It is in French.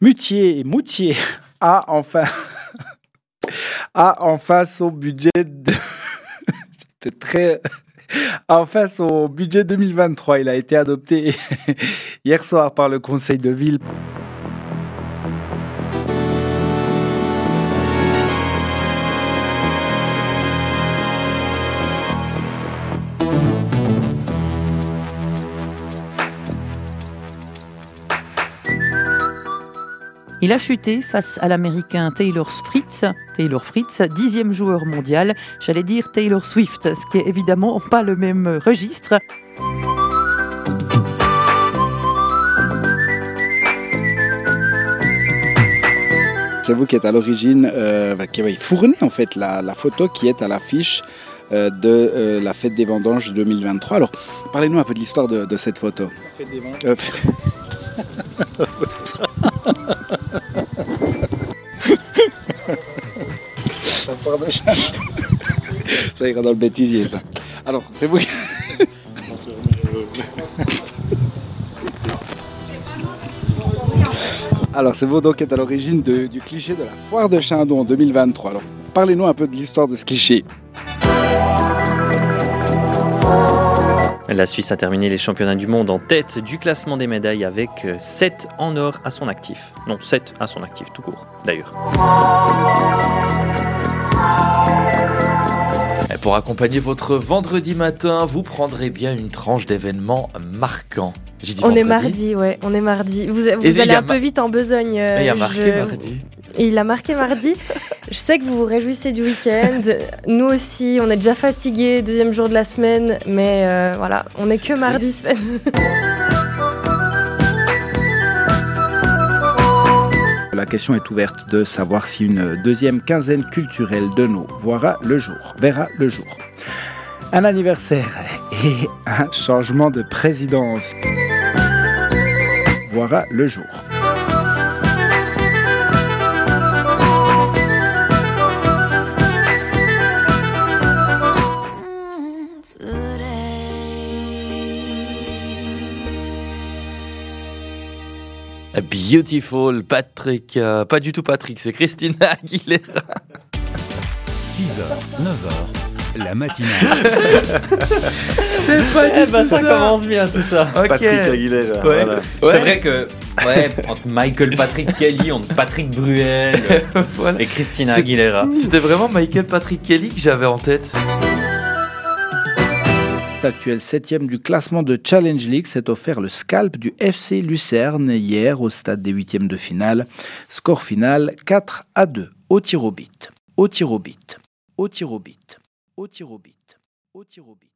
Moutier a enfin son budget C'était très enfin son budget 2023. Il a été adopté hier soir par le conseil de ville. Il a chuté face à l'Américain Taylor Fritz, 10e joueur mondial. J'allais dire Taylor Swift, ce qui est évidemment pas le même registre. C'est vous qui êtes à l'origine, qui avez fourni en fait la photo qui est à l'affiche de la fête des vendanges 2023. Alors, parlez-nous un peu de l'histoire de cette photo. La fête des vendanges. Ça ira dans le bêtisier, ça. Alors, c'est vous qui... Alors, c'est vous donc qui êtes à l'origine du cliché de la foire de Chindon en 2023. Alors, parlez-nous un peu de l'histoire de ce cliché. La Suisse a terminé les championnats du monde en tête du classement des médailles avec 7 en or à son actif. Non, 7 à son actif tout court, d'ailleurs. Et pour accompagner votre vendredi matin, vous prendrez bien une tranche d'événements marquants. J'ai dit on vendredi. est mardi, ouais, on est mardi. Vous allez un peu vite en besogne. Il a marqué mardi. Et il a marqué mardi. Je sais que vous vous réjouissez du week-end. Nous aussi, on est déjà fatigués, deuxième jour de la semaine. Mais voilà, on n'est que triste. Mardi semaine. La question est ouverte de savoir si une deuxième quinzaine culturelle de nos verra le jour. Un anniversaire et un changement de présidence verra le jour. Beautiful, Patrick, pas du tout Patrick, c'est Christina Aguilera. 6h, 9h, la matinale. C'est pas du tout ça commence bien tout ça. Okay. Patrick Aguilera. Ouais. Voilà. C'est vrai que entre Michael Patrick Kelly, entre Patrick Bruel Voilà. et Christina Aguilera. C'était vraiment Michael Patrick Kelly que j'avais en tête. Actuel 7e du classement de Challenge League s'est offert le scalp du FC Lucerne hier au stade des 8e de finale. Score final 4-2 au tir au but.